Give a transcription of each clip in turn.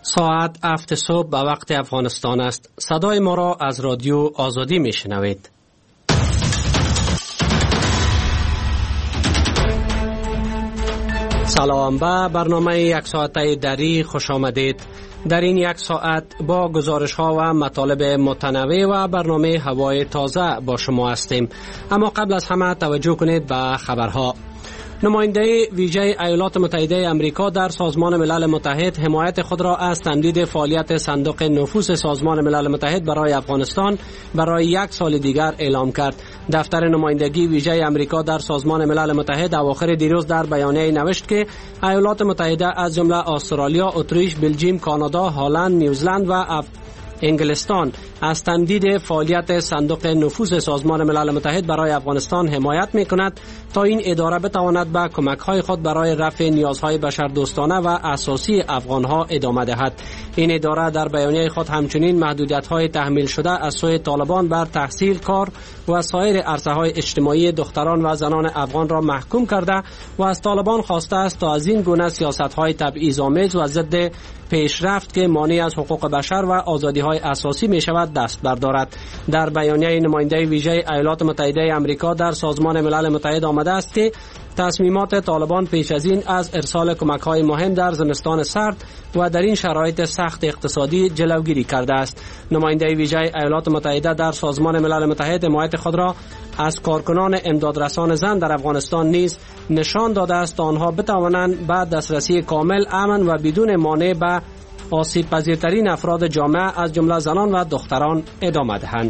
ساعت 7 صبح به وقت افغانستان است. صدای ما را از رادیو آزادی میشنوید. سلام، به برنامه یک ساعته دری خوش آمدید. در این یک ساعت با گزارش ها و مطالب متنوع و برنامه هوای تازه با شما هستیم. اما قبل از همه توجه کنید به خبرها. نماینده ویژه ایالات متحده آمریکا در سازمان ملل متحد حمایت خود را از تمدید فعالیت صندوق نفوذ سازمان ملل متحد برای افغانستان برای 1 سال دیگر اعلام کرد. دفتر نمایندگی ویژه آمریکا در سازمان ملل متحد اواخر دیروز در بیانیه نوشت که ایالات متحده از جمله استرالیا، اتریش، بلژیم، کانادا، هلند، نیوزلند و انگلستان از تمدید فعالیت صندوق نفوذ سازمان ملل متحد برای افغانستان حمایت می‌کند تا این اداره بتواند به کمک‌های خود برای رفع نیازهای بشردوستانه و اساسی افغان‌ها ادامه دهد. این اداره در بیانیه خود همچنین محدودیت‌های تحمیل شده از سوی طالبان بر تحصیل، کار و سایر عرصه‌های اجتماعی دختران و زنان افغان را محکوم کرده و از طالبان خواسته است تا از این گونه سیاست‌های تبعیض‌آمیز و ضد پیشرفت که مانع از حقوق بشر و آزادی‌های اساسی می‌شود دست بردارد. در بیانیه نماینده ویژه ایالات متحده آمریکا در سازمان ملل متحد آمده است که تصمیمات طالبان پیش از این از ارسال کمک‌های مهم در زمستان سرد و در این شرایط سخت اقتصادی جلوگیری کرده است. نماینده ویژه ایالات متحده در سازمان ملل متحد حمایت خود را از کارکنان امدادرسان زن در افغانستان نیز نشان داده است تا آنها بتوانند به دسترسی کامل، امن و بدون مانع به آسیب پذیرترین افراد جامعه از جمله زنان و دختران ادامه دهند.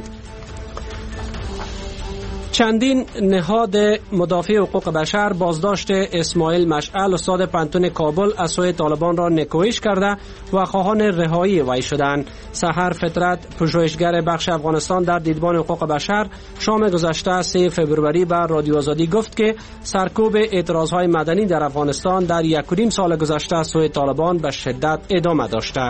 چندین نهاد مدافع حقوق بشر بازداشت اسماعیل مشعل استاد پانتون کابل از سوی طالبان را نکوهش کرده و خواهان رهایی وی شدند. سحر فطرت، پژوهشگر بخش افغانستان در دیدبان حقوق بشر، شام گذشته 3 فوریه بر رادیو آزادی گفت که سرکوب اعتراضهای مدنی در افغانستان در 1.5 سال گذشته از سوی طالبان به شدت ادامه داشته.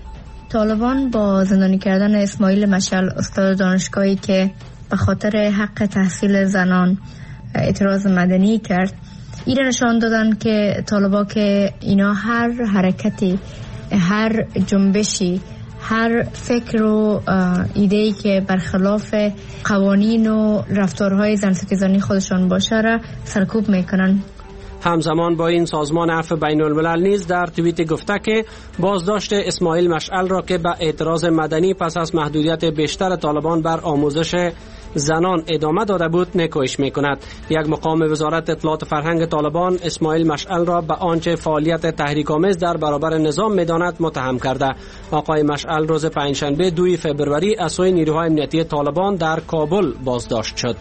طالبان با زندانی کردن اسماعیل مشعل استاد دانشگاهی که به خاطر حق تحصیل زنان اعتراض مدنی کرد، این نشان دادن که طالبا که اینا هر حرکتی، هر جنبشی، هر فکر و ایده‌ای که برخلاف قوانین و رفتارهای زن‌ستیزانی خودشان باشه را سرکوب میکنن. همزمان با این سازمان عفو بین الملل نیز در توییت گفته که بازداشت اسماعیل مشعل را که به اعتراض مدنی پس از محدودیت بیشتر طالبان بر آموزش زنان ادامه داده بود نکوهش میکند. یک مقام وزارت اطلاعات و فرهنگ طالبان اسماعیل مشعل را به آنچه فعالیت تحریک‌آمیز در برابر نظام میداند متهم کرده. آقای مشعل روز پنجشنبه 2 فوریه از سوی نیروهای امنیتی طالبان در کابل بازداشت شد.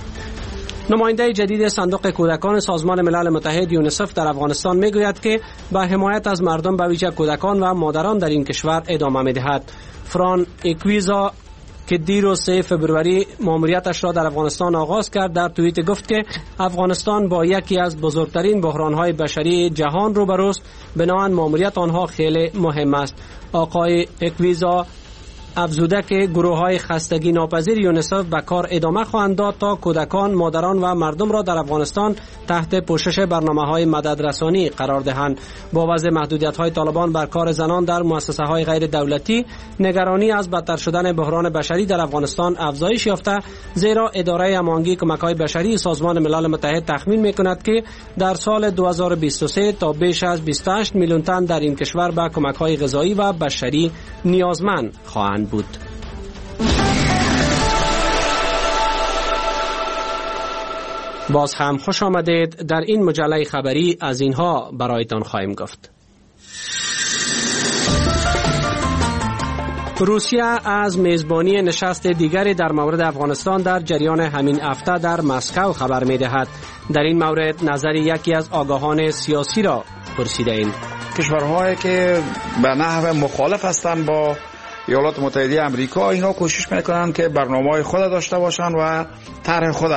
نماینده جدید صندوق کودکان سازمان ملل متحد یونیسف در افغانستان میگوید که به حمایت از مردم به ویژه کودکان و مادران در این کشور ادامه میدهد. فران اکویزا که دیروز 3 فوریه ماموریتش را در افغانستان آغاز کرد در توییت گفت که افغانستان با یکی از بزرگترین بحران‌های بشری جهان روبروست، بنابراین ماموریت آنها خیلی مهم است. آقای اکویزا افزوده که گروه‌های خستگی ناپذیر یونیسف به کار ادامه خواهند داد تا کودکان، مادران و مردم را در افغانستان تحت پوشش برنامه‌های مددرسانی قرار دهند. با وضع محدودیت‌های طالبان بر کار زنان در مؤسسه‌های غیر دولتی، نگرانی از بدتر شدن بحران بشری در افغانستان افزایش یافته، زیرا اداره هماهنگی کمک‌های بشری سازمان ملل متحد تخمین می‌کند که در سال 2023 تا بیش از 28 میلیون تن در این کشور به کمک‌های غذایی و بشری نیازمند خواهند بود. باز هم خوش آمدید. در این مجله خبری از اینها برایتان خواهیم گفت. روسیه از میزبانی نشست دیگری در مورد افغانستان در جریان همین هفته در مسکو خبر می‌دهد. در این مورد نظر یکی از آگاهان سیاسی را پرسیده ایم. کشورهایی که به نحو مخالف هستند با ایالات متحده آمریکا، اینا کوشش میکنن که برنامه‌های خود داشته باشن و طرح خود.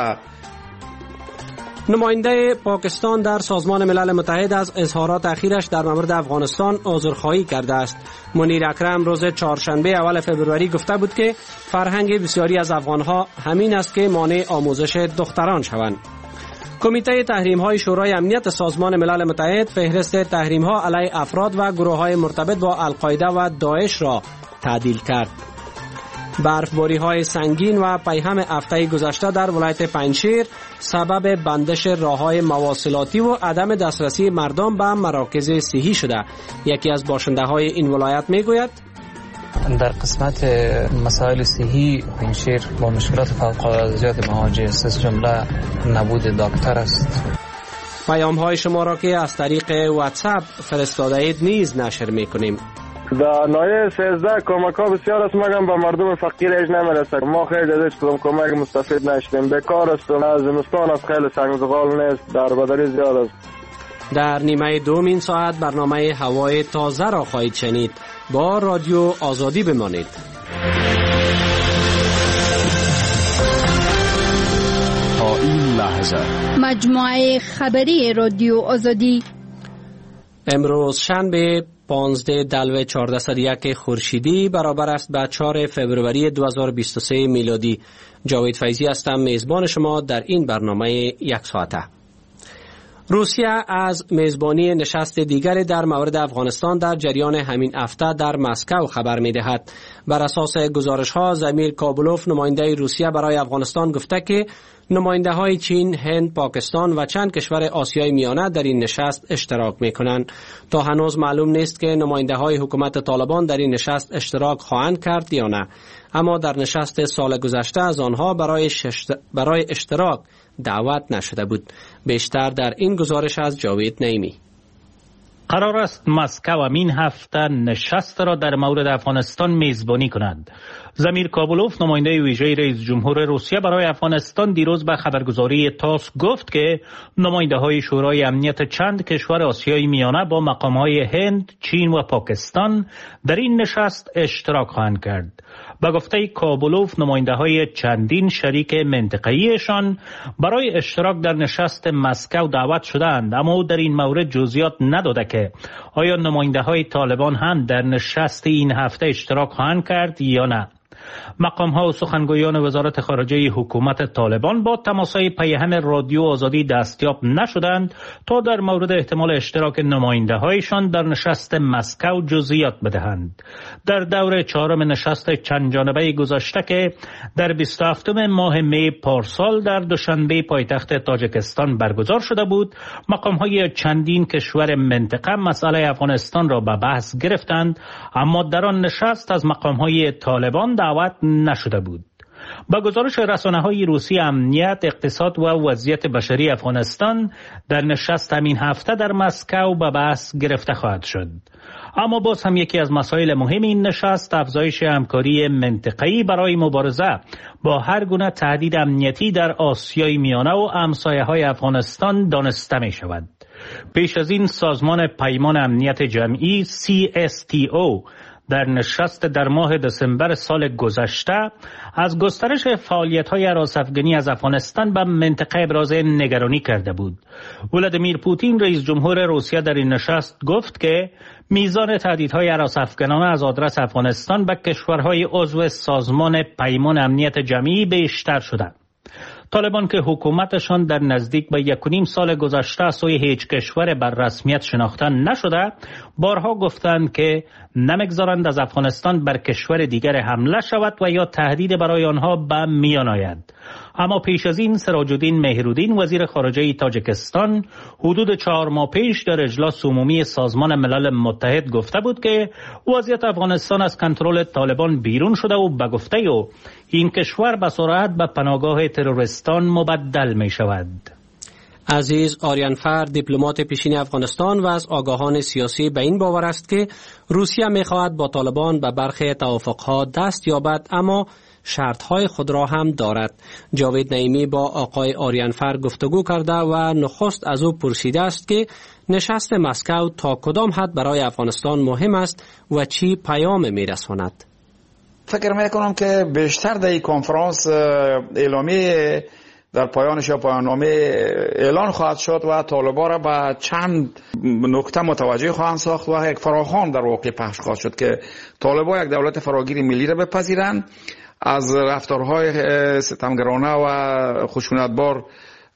نماینده پاکستان در سازمان ملل متحد از اظهارات اخیرش در مورد افغانستان عذرخواهی کرده است. منیر اکرم روز چهارشنبه اول فوریه گفته بود که فرهنگ بسیاری از افغانها همین است که مانع آموزش دختران شوند. کمیته تحریم‌های شورای امنیت سازمان ملل متحد فهرست تحریم‌ها علیه افراد و گروه‌های مرتبط با القاعده و داعش را تعدیل کرد. برفباری‌های سنگین و پیهم هفته گذشته در ولایت پنجشیر سبب بندش راه‌های مواصلاتی و عدم دسترسی مردم به مراکز صحی شده. یکی از باشنده‌های این ولایت می‌گوید در قسمت مسائل صحی پنجشیر با مشکلات فوق‌العاده زیاد مواجه است، از جمله نبود دکتر است. پیام‌های شما را که از طریق واتساپ فرستاده اید نیز نشر می‌کنیم. در نایه 13 کمک ها بسیار است، مگم به مردم فقیر ایش نمیرسد. ما خیلی از کدام کمک مستفید نشدیم، بیکار استم. از زمستان از خیلی سنگزغال نیست، در بدری زیاد است. در نیمه دوم این ساعت برنامه هوای تازه را خواهید شنید. با رادیو آزادی بمانید. تا این لحظه مجموعه خبری رادیو آزادی امروز شنبه 15 دلو 1401 خورشیدی برابر است به 4 فبروری 2023 میلادی. جاوید فیضی هستم، میزبان شما در این برنامه یک ساعته. روسیه از میزبانی نشست دیگری در مورد افغانستان در جریان همین هفته در مسکو خبر می‌دهد. بر اساس گزارش‌ها زمیر کابلوف نماینده روسیه برای افغانستان گفته که نماینده‌های چین، هند، پاکستان و چند کشور آسیای میانه در این نشست اشتراک می‌کنند. تا هنوز معلوم نیست که نماینده‌های حکومت طالبان در این نشست اشتراک خواهند کرد یا نه. اما در نشست سال گذشته از آنها برای اشتراک دعوت نشده بود. بیشتر در این گزارش از جاوید نعیمی. قرار است مسکو همین هفته نشست را در مورد افغانستان میزبانی کند. زمیر کابلوف نماینده ویژه رئیس جمهور روسیه برای افغانستان دیروز به خبرگزاری تاس گفت که نماینده‌های شورای امنیت چند کشور آسیای میانه با مقام‌های هند، چین و پاکستان در این نشست اشتراک خواهند کرد. به گفته کابلوف نماینده‌های چندین شریک منطقه‌ایشان برای اشتراک در نشست مسکو دعوت شدند، اما او در این مورد جزئیات نداده که آیا نماینده‌های طالبان هم در نشست این هفته اشتراک خواهند کرد یا نه. مقام‌ها و سخنگویان وزارت خارجه حکومت طالبان با تماس‌های پیهم رادیو آزادی دستیاب نشدند تا در مورد احتمال اشتراک نماینده‌هایشان در نشست مسکو جزئیات بدهند. در دور چهارم نشست چند جانبه گذشته که در 27 ماه می پارسال در دوشنبه پایتخت تاجیکستان برگزار شده بود، مقام‌های چندین کشور منطقه مسئله افغانستان را به بحث گرفتند، اما در آن نشست از مقام‌های طالبان دعوت نشده بود. با گزارش رسانه‌های روسی، امنیت، اقتصاد و وضعیت بشری افغانستان در نشست همین هفته در مسکو به بحث گرفته خواهد شد. اما باز هم یکی از مسائل مهم این نشست افزایش همکاری منطقه‌ای برای مبارزه با هر گونه تهدید امنیتی در آسیای میانه و همسایه‌های افغانستان دانسته می شود. پیش از این سازمان پیمان امنیت جمعی CSTO در نشست در ماه دسامبر سال گذشته از گسترش فعالیت‌های هراس‌افکنی از افغانستان به منطقه ابراز نگرانی کرده بود. ولادیمیر پوتین رئیس جمهور روسیه در این نشست گفت که میزان تهدیدهای هراس‌افکنانه از آدرس افغانستان به کشورهای عضو سازمان پیمان امنیت جمعی بیشتر شده. طالبان که حکومتشان در نزدیک به 1.5 سال گذشته از سوی هیچ کشور بر رسمیت شناخته نشده، بارها گفتند که نمیگذارند از افغانستان بر کشور دیگر حمله شود و یا تهدید برای آنها به میان آید. اما پیش از این سراج الدین مهرالدین وزیر خارجه تاجیکستان حدود 4 ماه پیش در اجلاس عمومی سازمان ملل متحد گفته بود که وضعیت افغانستان از کنترل طالبان بیرون شده و به گفته او این کشور به سرعت به پناهگاه تروریستان مبدل می شود. عزیز آریانفر دیپلمات پیشین افغانستان و از آگاهان سیاسی به این باور است که روسیه می‌خواهد با طالبان به برخی توافق‌ها دست یابد، اما شرط‌های خود را هم دارد. جاوید نعیمی با آقای آریانفر گفتگو کرده و نخست از او پرسیده است که نشست مسکو تا کدام حد برای افغانستان مهم است و چی پیام می‌رساند. فکر می‌کنم که بیشتر در این کنفرانس اعلامیه در پایانش یا پایان‌نامه اعلان خواهد شد و طالبان را به چند نکته متوجه خواهند ساخت و یک فراخوان در واقع پخش خواهد شد که طالبان یک دولت فراگیر ملی را بپذیرند، از رفتارهای ستمگرانه و خشونتبار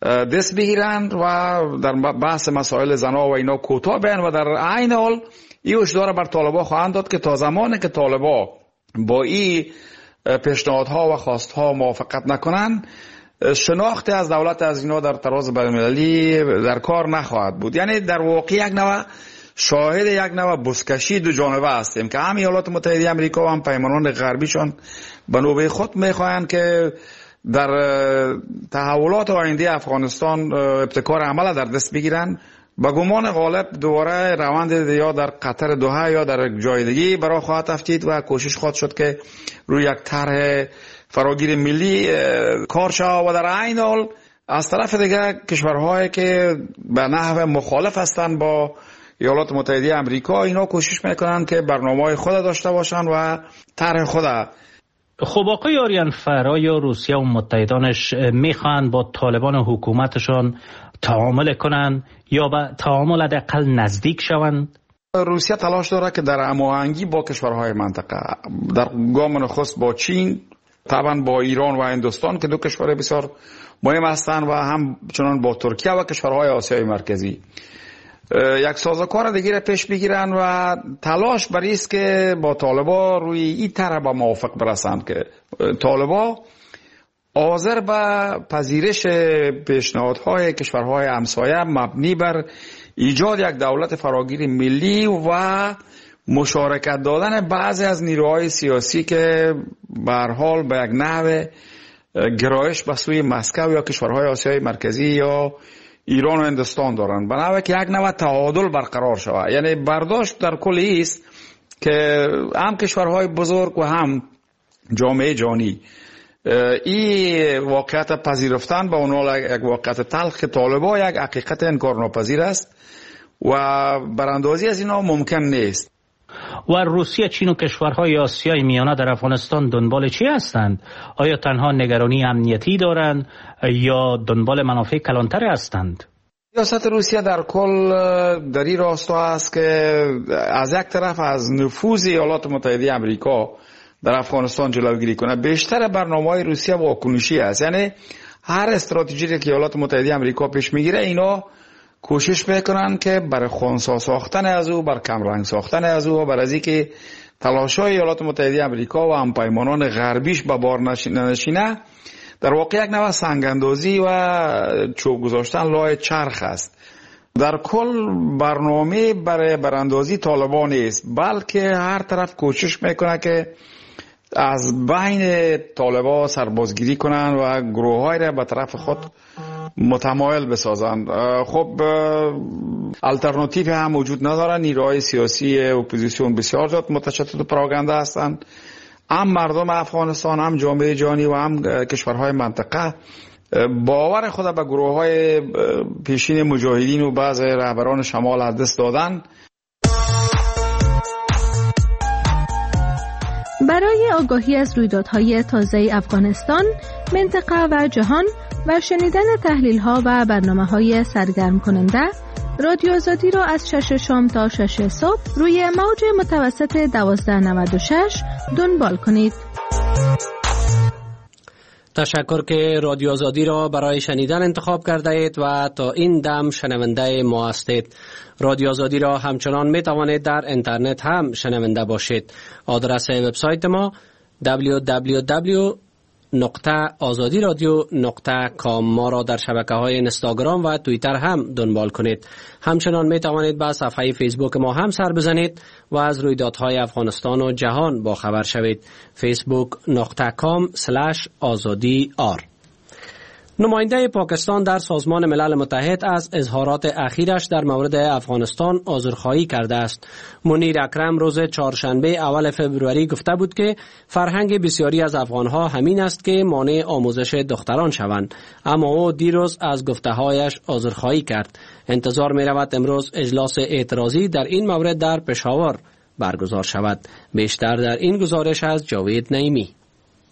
دست بگیرند و در بحث مسائل زنا و اینا کوتاه بیان و در عین حال این هشدار بر طالبا خواهند داد که تا زمانی که طالبا با این پیشنهادها و خواستها موافقت نکنند، شناخت از دولت از اینا در طراز بین‌المللی در کار نخواهد بود. یعنی در واقع یک نوع شاهد یک نوع بزکشی دو جانبه هستیم که هم ایالات متحده آمریکا و هم پیمانان غربیشان به نوبه خود میخواهند که در تحولات آینده افغانستان ابتکار عمل در دست بگیرن. با گمان غالب دوباره روند یا در قطر دوحه یا در جای دیگه برای خواهد افتید و کوشش خواهد شد که روی یک طرح فراگیر ملی کار شود و در عین حال از طرف دیگه کشورهایی که به نحو مخالف هستند با ایالات متحده آمریکا اینا کوشش میکنن که برنامه‌های خود داشته باشن و طرح خود. خب آقای آریان فرای روسیه و متحدانش میخوان با طالبان حکومتشان تعامل کنن یا به تعامل حداقل نزدیک شوند؟ روسیه تلاش داره که در هماهنگی با کشورهای منطقه در گام نخست با چین، طبعا با ایران و هندوستان که دو کشور بسیار مهم هستند و همچنان با ترکیه و کشورهای آسیای مرکزی یک سازوکار دیگه را پیش بگیرن و تلاش بر است که با طالبا روی این طرح به موافق برسند که طالبا حاضر به پذیرش پیشنهادهای کشورهای همسایه مبنی بر ایجاد یک دولت فراگیر ملی و مشارکت دادن بعضی از نیروهای سیاسی که به هر حال به یک نحو گرایش به سوی مسکو یا کشورهای آسیای مرکزی یا ایران و هندوستان دارن، بنابراین که یک نوع تعادل برقرار شود. یعنی برداشت در کل است که هم کشورهای بزرگ و هم جامعه جهانی این واقعیت پذیرفتن به عنوان یک واقعیت تلخ که طالبا یک حقیقت انکارناپذیر است و براندازی از اینا ممکن نیست. و روسیه، چین و کشورهای آسیای میانه در افغانستان دنبال چی هستند؟ آیا تنها نگرانی امنیتی دارند یا دنبال منافع کلانتر هستند؟ سیاست روسیه در کل در این راستا است که از یک طرف از نفوذ ایالات متحده آمریکا در افغانستان جلوگیری کنه. بیشتر برنامه‌های روسیه واکنشی است، یعنی هر استراتژی که ایالات متحده آمریکا پیش میگیره اینا کوشش میکنن که برای خنثی ساختن از او، بر کمرنگ ساختن از او و بر از اینکه تلاش‌های ایالات متحده آمریکا و همپیمانان غربیش به بار نشینه در واقع یک نوع سنگ‌اندازی و چوب گذاشتن لای چرخ است. در کل برنامه برای براندازی طالبان نیست، بلکه هر طرف کوشش میکنه که از بین طالبان سربازگیری کنن و گروه‌های را به طرف خود متمایل بسازند. خب الटरनेटिव هم وجود نداره. نیروهای سیاسی اپوزیسیون بسیار زیاد متشدد و پراگنده هستند. هم مردم افغانستان، هم جامعه جهانی و هم کشورهای منطقه باور خود به گروه‌های پیشین مجاهدین و بعضی رهبران شمال از دست دادن. برای آگاهی از رویدادهای تازه افغانستان، منطقه و جهان و شنیدن تحلیل‌ها و برنامه‌های سرگرم کننده، رادیو آزادی را از 6 شام تا 6 صبح روی موج متوسط 1296 دنبال کنید. تشکر که رادیو آزادی را برای شنیدن انتخاب کرده اید و تا این دم شنونده ما هستید. رادیو آزادی را همچنان می توانید در اینترنت هم شنونده باشید. آدرس وبسایت ما www.azadiradio.com. ما را در شبکه‌های اینستاگرام و توییتر هم دنبال کنید. همچنان می توانید به صفحه فیسبوک ما هم سر بزنید و از رویدادهای افغانستان و جهان با خبر شوید. facebook.com/azadi.r. نماینده پاکستان در سازمان ملل متحد از اظهارات اخیرش در مورد افغانستان عذرخواهی کرده است. منیر اکرم روز چهارشنبه اول فوریه گفته بود که فرهنگ بسیاری از افغانها همین است که مانع آموزش دختران شوند، اما او دیروز از گفته‌هایش عذرخواهی کرد. انتظار می رود امروز اجلاس اعتراضی در این مورد در پشاور برگزار شود. بیشتر در این گزارش از جاوید نعیمی.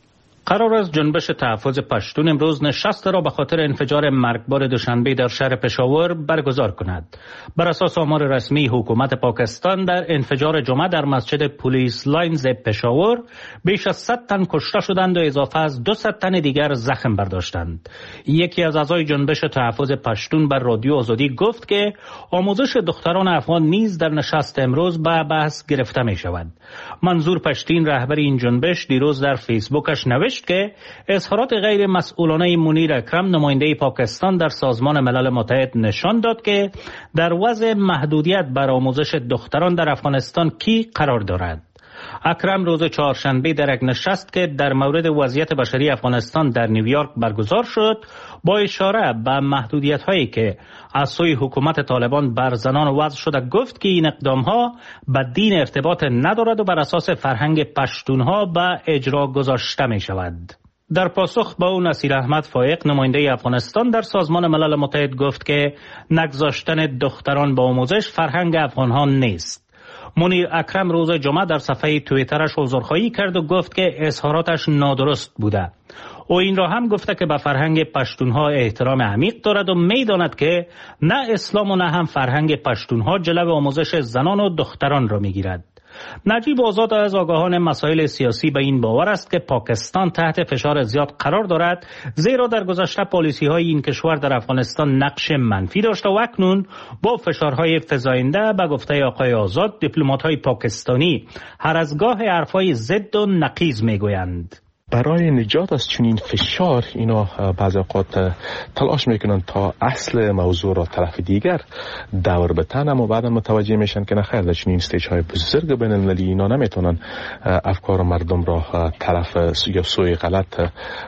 قرار است جنبش تحفظ پشتون امروز نشست را به خاطر انفجار مرگبار دوشنبه در شهر پشاور برگزار کند. بر اساس آمار رسمی حکومت پاکستان در انفجار جمعه در مسجد پلیس لاینز پشاور بیش از 100 تن کشته شدند و اضافه از 200 تن دیگر زخم برداشتند. یکی از اعضای جنبش تحفظ پشتون بر رادیو آزادی گفت که آموزش دختران افغان نیز در نشست امروز به بحث گرفته می شود. منظور پشتین رهبر این جنبش دیروز در فیسبوکش نوشت که اظهارات غیر مسئولانه منیر اکرم نماینده پاکستان در سازمان ملل متحد نشان داد که در وضع محدودیت بر آموزش دختران در افغانستان کی قرار دارد. اکرم روز چهارشنبه در یک نشست که در مورد وضعیت بشری افغانستان در نیویورک برگزار شد با اشاره به محدودیت‌هایی که از سوی حکومت طالبان بر زنان وضع شده گفت که این اقدام‌ها به دین ارتباط ندارد و بر اساس فرهنگ پشتون‌ها به اجرا گذاشته می‌شود. در پاسخ به او نصیر احمد فایق نماینده افغانستان در سازمان ملل متحد گفت که نگذاشتن دختران به آموزش فرهنگ افغان‌ها نیست. منیر اکرم روز جمعه در صفحه توییترش عذرخواهی کرد و گفت که اظهاراتش نادرست بوده. او این را هم گفته که به فرهنگ پشتونها احترام عمیق دارد و می‌داند که نه اسلام و نه هم فرهنگ پشتونها جلو آموزش زنان و دختران را می‌گیرد. نجیب آزاد از آگاهان مسائل سیاسی به این باور است که پاکستان تحت فشار زیاد قرار دارد، زیرا در گذشته پالیسی‌های این کشور در افغانستان نقش منفی داشته و اکنون با فشارهای فزاینده به گفته آقای آزاد دیپلمات‌های پاکستانی هر از گاه حرف‌های ضد و نقیض می‌گویند. برای نجات از چنین فشار اینا بعضی اوقات تلاش میکنن تا اصل موضوع را طرف دیگر دور بتن، اما بعدا متوجه میشن که نخیر در چنین استیج های بزرگ بین المللی اینا نمیتونن افکار مردم را طرف یا سوی غلط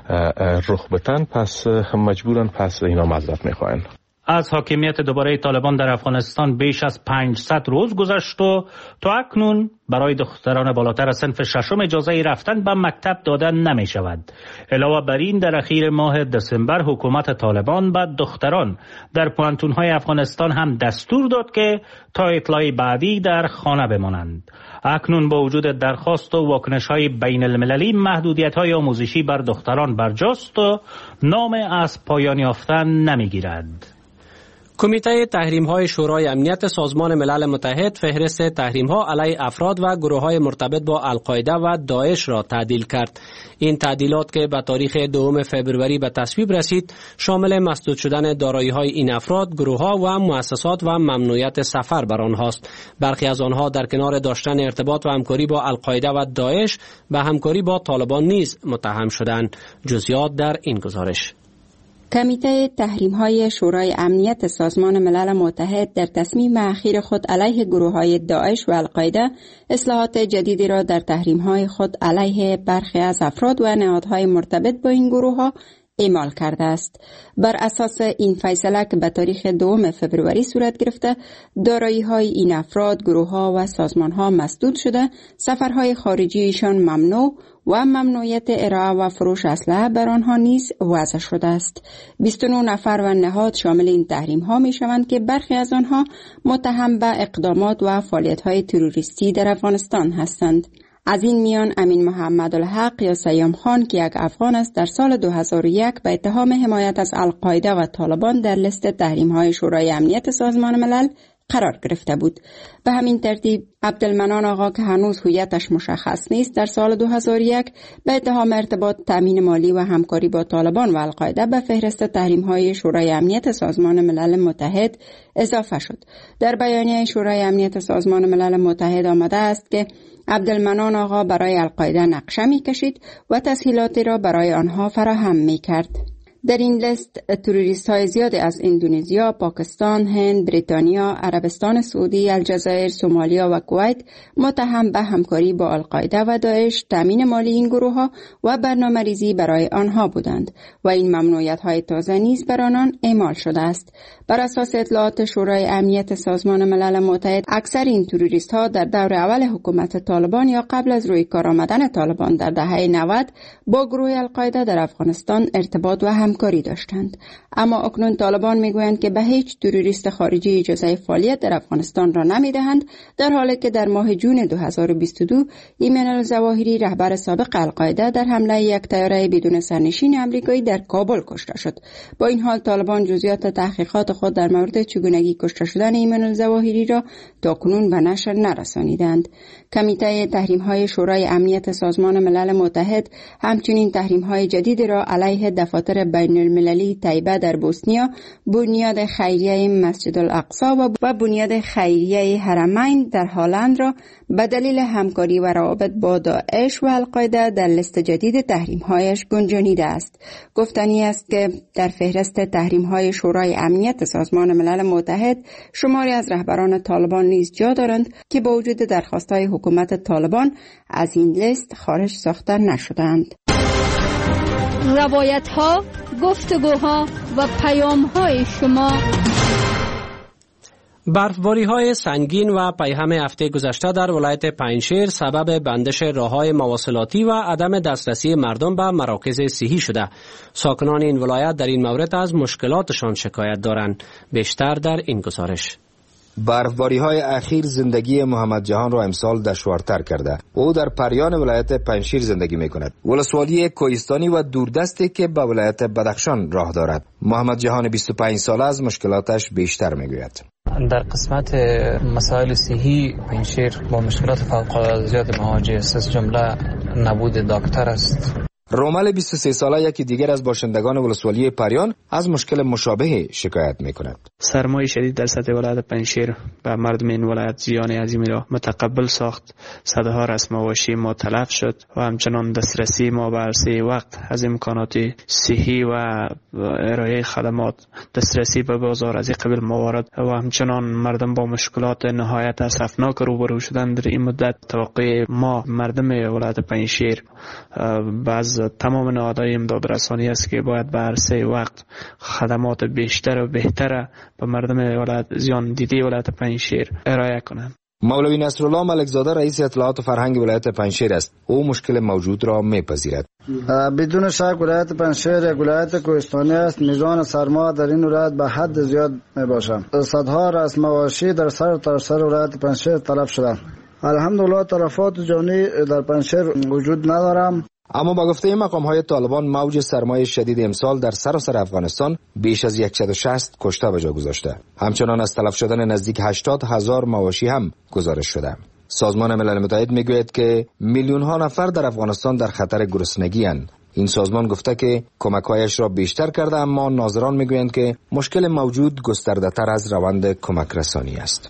رخ بتن، پس مجبورن پس اینا معذرت میخواین. از حاکمیت دوباره طالبان در افغانستان بیش از 500 روز گذشت و تا اکنون برای دختران بالاتر از صنف ششم اجازه رفتن به مکتب دادن نمی شود. علاوه بر این در اخیر ماه دسامبر حکومت طالبان به دختران در پوهنتون‌های افغانستان هم دستور داد که تا اطلاع بعدی در خانه بمانند. اکنون با وجود درخواست و واکنش‌های بین المللی محدودیت‌های آموزشی بر دختران برجاست و نام از پایان یافتن نمی‌گیرد. کمیته تحریم‌های شورای امنیت سازمان ملل متحد فهرست تحریم‌ها علیه افراد و گروه‌های مرتبط با القاعده و داعش را تعدیل کرد. این تعدیلات که به تاریخ 2 فوریه به تصویب رسید شامل مسدود شدن دارایی‌های این افراد، گروه‌ها و مؤسسات و ممنوعیت سفر بر آنهاست. برخی از آنها در کنار داشتن ارتباط و همکاری با القاعده و داعش به همکاری با طالبان نیز متهم شدند. جزئیات در این گزارش. کمیته تحریم‌های شورای امنیت سازمان ملل متحد در تصمیم اخیر خود علیه گروه‌های داعش و القاعده اصلاحات جدیدی را در تحریم‌های خود علیه برخی از افراد و نهادهای مرتبط با این گروه‌ها اعمال کرده است. بر اساس این فیصله که به تاریخ 2 فوریه صورت گرفته، دارایی‌های این افراد، گروه‌ها و سازمان‌ها مسدود شده، سفرهای خارجی ایشان ممنوع و ممنوعیت ارائه و فروش اسلحه بر آنها نیز وضع شده است. 29 نفر و نهاد شامل این تحریم‌ها می‌شوند که برخی از آنها متهم به اقدامات و فعالیت‌های تروریستی در افغانستان هستند. از این میان امین محمد الحق یا سیام خان که یک افغان است در سال 2001 به اتهام حمایت از القاعده و طالبان در لیست تحریم‌های شورای امنیت سازمان ملل قرار گرفته بود. به همین ترتیب عبدالمنان آقا که هنوز هویتش مشخص نیست در سال 2001 به اتهام ارتباط، تامین مالی و همکاری با طالبان و القاعده به فهرست تحریم‌های شورای امنیت سازمان ملل متحد اضافه شد. در بیانیه شورای امنیت سازمان ملل متحد آمده است که عبدالمنان آقا برای القاعده نقشه می‌کشید و تسهیلاتی را برای آنها فراهم می‌کرد. در این لیست تروریست‌های زیادی از اندونزیا، پاکستان، هند، بریتانیا، عربستان سعودی، الجزایر، سومالیا و کویت متهم به همکاری با القاعده و داعش، تامین مالی این گروه‌ها و برنامه‌ریزی برای آنها بودند و این ممنوعیت‌های تازه نیز بر آنان اعمال شده است. بر اساس اطلاعات شورای امنیت سازمان ملل متحد، اکثر این تروریست‌ها در دور اول حکومت طالبان یا قبل از روی کار آمدن طالبان در دهه 90 با گروه القاعده در افغانستان ارتباط و همکاری داشتند. اما اکنون طالبان میگویند که به هیچ تروریست خارجی اجازه فعالیت در افغانستان را نمیدهند، در حالی که در ماه جون 2022 ایمن الظواهری رهبر سابق القاعده در حمله یک طیاره بدون سرنشین آمریکایی در کابل کشته شد. با این حال طالبان جزئیات تحقیقات خود در مورد چگونگی کشته شدن ایمن الظواهری را تاکنون به نشر نرسانیدند. کمیته تحریم‌های شورای امنیت سازمان ملل متحد همچنین تحریم‌های جدید را علیه دفاتر بین المللی طیبه در بوسنیا، بنیاد خیریه مسجد الاقصی و بنیاد خیریه حرمین در هلند را به دلیل همکاری و روابط با داعش و القاعده در لیست جدید تحریم‌هایش گنجانیده است. گفتنی است که در فهرست تحریم‌های شورای امنیت سازمان ملل متحد شماری از رهبران طالبان نیز جا دارند که با وجود درخواست‌های حکومت طالبان از این لیست خارج ساخته نشدند. روایت‌ها، گفتگوها و پیام‌های شما. برفباری‌های سنگین و پیهم هفته گذشته در ولایت پنجشیر سبب بندش راه‌های مواصلاتی و عدم دسترسی مردم به مراکز صحی شده. ساکنان این ولایت در این مورد از مشکلاتشان شکایت دارند. بیشتر در این گزارش. برفباری‌های اخیر زندگی محمد جهان را امسال دشوارتر کرده. او در پریان ولایت پنجشیر زندگی می‌کند. ولسوالی کوهستانی و دوردستی که به ولایت بدخشان راه دارد. محمد جهان 25 ساله از مشکلاتش بیشتر می‌گوید. در قسمت مسائل صحی پنجشیر با مشکلات فوق‌العاده زیاد مواجه است، از جمله نبود دکتر است. رومل 23 ساله یکی دیگر از باشندگان ولسوالی پریان از مشکل مشابه شکایت می‌کند. سرمای شدید در سطح ولایت پنجشیر به مردم این ولایت زیان عظیمی را متقبل ساخت. صدها رسم آواشی ما تلف شد و همچنان دسترسی ما به عرصه وقت از امکانات صحی و ارائه خدمات، دسترسی به بازار از این قبیل موارد و همچنان مردم با مشکلات نهایت اسفناک روبرو شدند. در این مدت توقع ما مردم ولایت پنجشیر بعض تمام نهادهای امدادرسانی است که باید به عرصه وقت خدمات بیشتر و بهتر به مردم ولایت زیان دیده ولایت پنجشیر ارائه کنند. مولوی نصرالله ملکزاده رئیس اطلاعات و فرهنگ ولایت پنجشیر است. او مشکل موجود را میپذیرد. بدون شک ولایت پنجشیر یک ولایت کوهستانی است. میزان سرما در این ولایت به حد زیاد میباشد. صدها رسم آواشی در سر ولایت پنجشیر تلف شده. الحمدلله تلفات جانی در پنجشیر وجود ندارم. اما با گفته مقام‌های طالبان موج سرمای شدید امسال در سراسر افغانستان بیش از 160 کشته به جا گذاشته. همچنان از تلف شدن نزدیک 80,000 مواشی هم گزارش شده. سازمان ملل متحد میگوید که میلیون‌ها نفر در افغانستان در خطر گرسنگی اند. این سازمان گفته که کمک‌هایش را بیشتر کرده، اما ناظران میگویند که مشکل موجود گسترده‌تر از روند کمک رسانی است.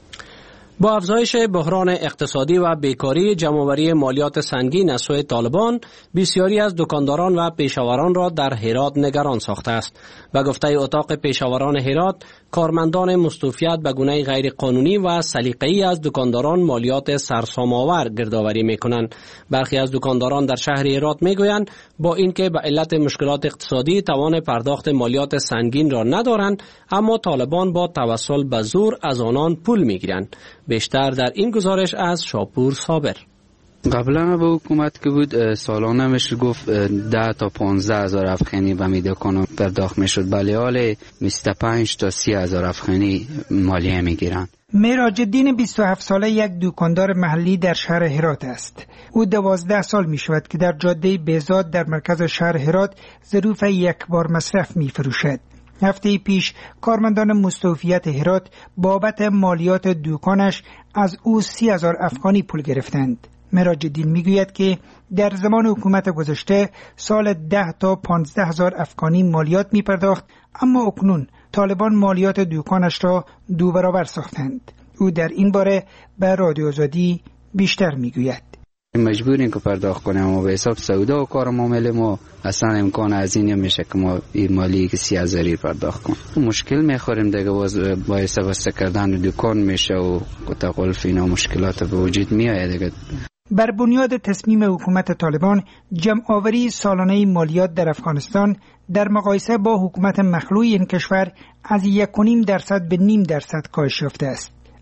با افزایش بحران اقتصادی و بیکاری، جمع‌آوری مالیات سنگین از سوی طالبان بسیاری از دکانداران و پیشاوران را در هرات نگران ساخته است. به گفته اتاق پیشاوران هرات، کارمندان مستوفیت به گونه غیر قانونی و سلیقه‌ای از دکانداران مالیات سرسام‌آور گردآوری می‌کنند. برخی از دکانداران در شهر هرات می‌گویند با اینکه به علت مشکلات اقتصادی توان پرداخت مالیات سنگین را ندارند، اما طالبان با توسل به زور از آنان پول می‌گیرند. بیشتر در این گزارش از شاپور صابر. قبلا به حکومت که بود سالانه میشه گفت 10 تا 15 هزار افغانی به می دکانو پرداخت میشد، ولی حال 25 تا 30 هزار افغانی مالیه میگیرن. مراج الدین 27 ساله یک دکاندار محلی در شهر هرات است. او 12 سال می شود که در جاده بهزاد در مرکز شهر هرات ظروف یک بار مصرف می فروشد. هفته پیش کارمندان مستوفیت هرات بابت مالیات دکانش از او 30,000 افغانی پول گرفتند. مراج الدین میگوید که در زمان حکومت گذشته سال 10 تا 15,000 افغانی مالیات می پرداخت، اما اکنون طالبان مالیات دکانش را 2 برابر ساختند. او در این باره به رادیو آزادی بیشتر میگوید. مجبوریم که پرداخت کنیم، اما به حساب سودا و کار معامله ما اصلا امکان از این نمیشه که ما این مالی که 30,000 پرداخت کنیم. مشکل میخوریم دیگه، با حساب بسته کردن دکان میشه و تقلف اینا مشکلات به وجود میاد دیگه. بر بنیاد تصمیم حکومت طالبان، جمع‌آوری سالانه مالیات در افغانستان در مقایسه با حکومت مخلوع این کشور از 1.5% به 0.5% کاهش یافته است.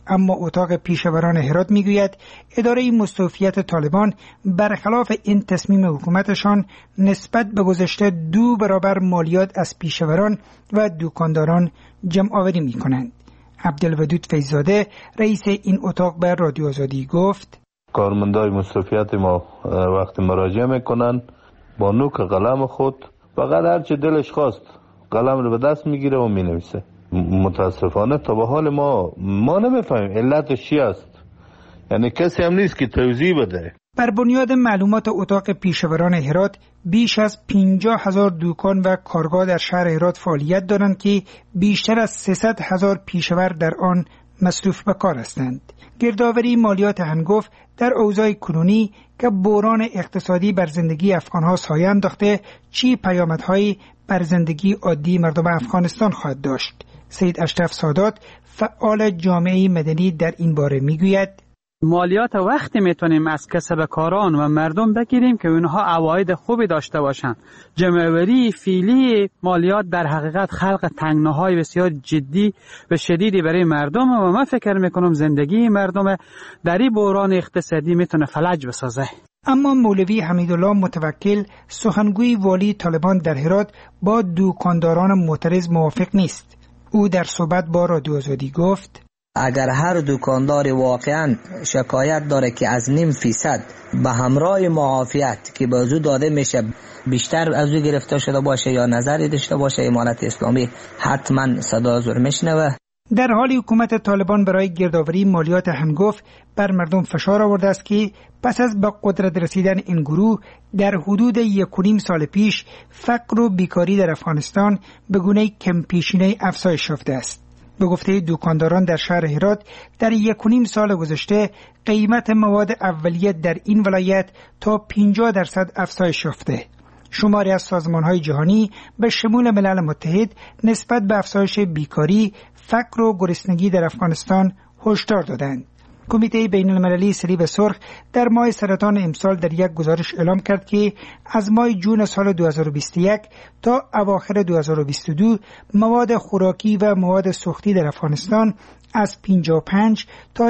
اما اتاق پیشوران هرات میگوید اداره مستوفیت طالبان برخلاف این تصمیم حکومتشان نسبت به گذشته 2 برابر مالیات از پیشوران و دکانداران جمع آوری می کنند. عبدالودود فیضزاده رئیس این اتاق به رادیو آزادی گفت کارمندای مستوفیت ما وقتی مراجعه میکنن با نوک قلم خود فقط هر چه دلش خواست قلم رو به دست میگیره و مینویسه. متاسفانه تا به حال ما نمیفهمیم علتش چی است. یعنی کسی هم نیست که توضیح بده. بر بنیاد معلومات اتاق پیشوران هرات بیش از 50,000 دکان و کارگاه در شهر هرات فعالیت دارند که بیشتر از 300,000 پیشور در آن مصروف به کار هستند. گردآوری مالیات هنگفت در اوضاع کنونی که بحران اقتصادی بر زندگی افغانها سایه انداخته چی پیامدهایی بر زندگی عادی مردم افغانستان خواهد داشت؟ سید اشرف سادات فعال جامعه مدنی در این باره میگوید مالیات وقتی میتونیم از کسب کاران و مردم بگیریم که اونها عواید خوبی داشته باشن. جمع‌آوری فعلی مالیات در حقیقت خلق تنگناهای بسیار جدی و شدیدی برای مردم و من فکر میکنم زندگی مردم در این بحران اقتصادی میتونه فلج بسازه. اما مولوی حمیدالله متوکل سخنگوی والی طالبان در هرات با دکانداران معترض موافق نیست. او در صحبت با رادیو آزادی گفت اگر هر دکاندار واقعا شکایت داره که از 0.5% به همراه معافیت که به وجود داده میشه بیشتر از او گرفته شده باشه یا نظری داشته باشه امارت اسلامی حتما صدا زور میشنوه. در حالی حکومت طالبان برای گردآوری مالیات هنگفت بر مردم فشار آورده است که پس از به قدرت رسیدن این گروه در حدود 1.5 سال پیش فقر و بیکاری در افغانستان به گونه کم پیشینه افزایش یافته است. به گفته دکانداران در شهر هرات در 1.5 سال گذشته قیمت مواد اولیه در این ولایت تا 50% افزایش یافته. شماری از سازمان‌های جهانی به شمول ملل متحد نسبت به افزایش بیکاری، فقر و گرسنگی در افغانستان هشدار دادند. کمیته بین المللی صلیب سرخ در ماه سرطان امسال در یک گزارش اعلام کرد که از ماه جون سال 2021 تا اواخر 2022 مواد خوراکی و مواد سوختی در افغانستان از 55 تا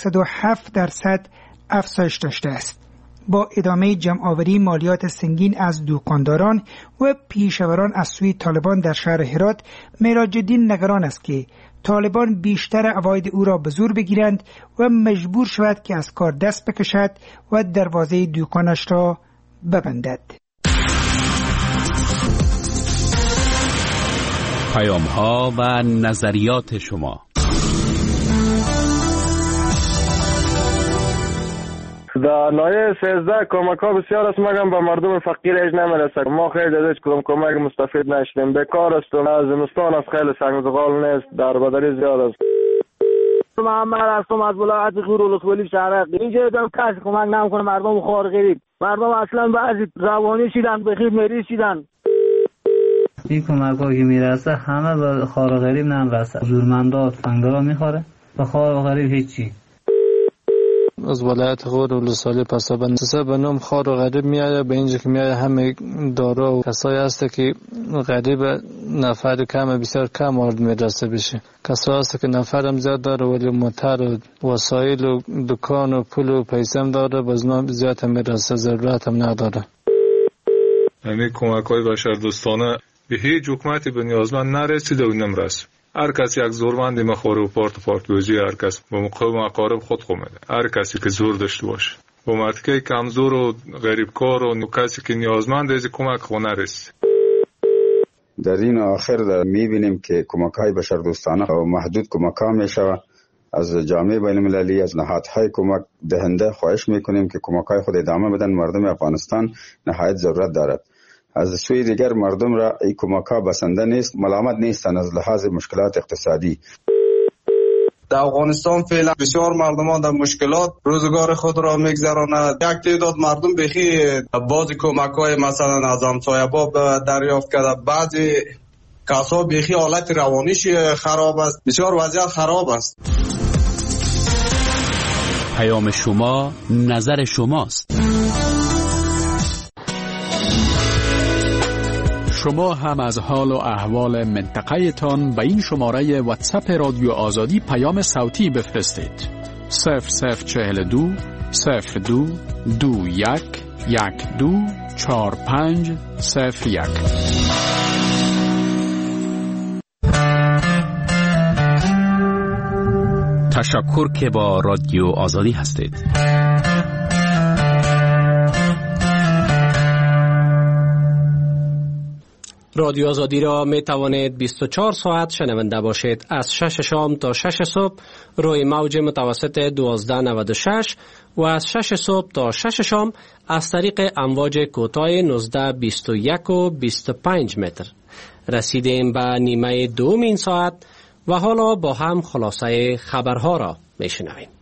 107% افزایش داشته است. با ادامه جمع‌آوری مالیات سنگین از دکانداران و پیشوران از سوی طالبان در شهر هرات، مراجعین نگران است که طالبان بیشتر عواید او را به زور بگیرند و مجبور شود که از کار دست بکشد و دروازه دکانش را ببندد. پیام‌ها و نظریات شما. در لایه 13 کمک ها بسیار است مگم به مردم فقیر اج نمیرسه. ما خیلی از کدام کمک مستفید نشدیم. بیکار هستیم. از زمستان از خیلی سنگزغال نیست. در بدری زیاد است. محمد هستم از ولایت غور ولسوالی شهرک. اینجا دارم کسی کمک نمیکنه مردم خار غریب. مردم اصلا بعضی روانی شدن بخیر مری شدن. این کمک ها که میرسه همه به خار غریب نمیرسه. زورمندا فنگدارا میخوره به خار غریب هیچی. از ولایت غور ولسوالی پسابند به نام خار و غریب میاد. به اینجا که میاد همه دارا و کسایی هست که غریب نفر کم بسیار کم مورد میرسه بشه. کسایی هست که نفرم زیاد داره ولی موتر و وسایل و دکان و پول و پیسه هم داره باز نام زیاد هم میرسه ضرورت هم نداره. همین کمک های بشردوستانه به هیچ حکومتی به نیازمند نرسیده و نمیرسه. هر کسی یک زورمندی مخوره و پارت بوزی هر کس با مقام اقارب خود میده. هر کسی که زور داشته باشه با مردکی کمزور و غریبکار و کسی که نیازمند از کمک خو نرسه. در این آخر میبینیم که کمک های بشردوستانه و محدود کمک ها میشود. از جامعه بین المللی از نهادهای کمک دهنده خواهش میکنیم که کمک های خود ادامه بدن. مردم افغانستان نهایت ضرورت دارد. از سوی دیگر مردم را این کمک ها بسنده نیست، ملامت نیستن از لحاظ مشکلات اقتصادی. در افغانستان فعلا بسیار مردمان در مشکلات روزگار خود را میگذرانند. یک تعداد مردم بخی بعضی کمک های مثلا از همسایه باب دریافت کرده. بعضی کسا بخی حالت روانیش خراب است. بسیار وضعیت خراب است. پیام شما نظر شماست. شما هم از حال و احوال منطقه تان به این شماره واتساپ رادیو آزادی پیام صوتی بفرستید. 0042 02 21 12 45 01. تشکر که با رادیو آزادی هستید. رادیو آزادی را می توانید 24 ساعت شنونده باشید. از 6 شام تا 6 صبح روی موج متوسط 1296 و از 6 صبح تا 6 شام از طریق امواج کوتاه 19، 21 و 25 متر. رسیدیم به نیمه دوم این ساعت و حالا با هم خلاصه خبرها را می شنویم.